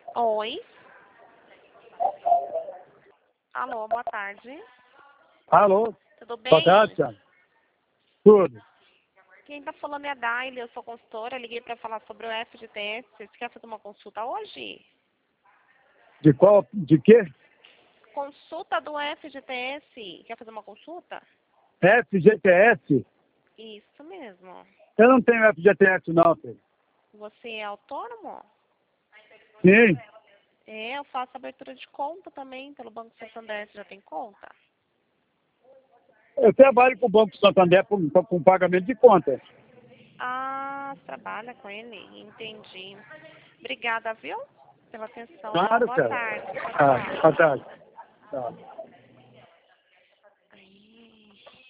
Oi. Alô, boa tarde. Alô? Tudo bem? Boa tarde, Thiago. Tudo. Quem tá falando é a Daile, eu sou consultora. Liguei para falar sobre o FGTS. Você quer fazer uma consulta hoje? De qual? De quê? Consulta do FGTS. Quer fazer uma consulta? FGTS? Isso mesmo. Eu não tenho FGTS não, filho. Você é autônomo? Sim. É, eu faço abertura de conta também pelo Banco Santander. Você já tem conta? Eu trabalho com o Banco Santander com pagamento de contas. Ah, você trabalha com ele? Entendi. Obrigada, viu? Pela atenção. Uma Claro, boa cara. tarde. Tchau, Ah, tchau. boa tarde. Tá.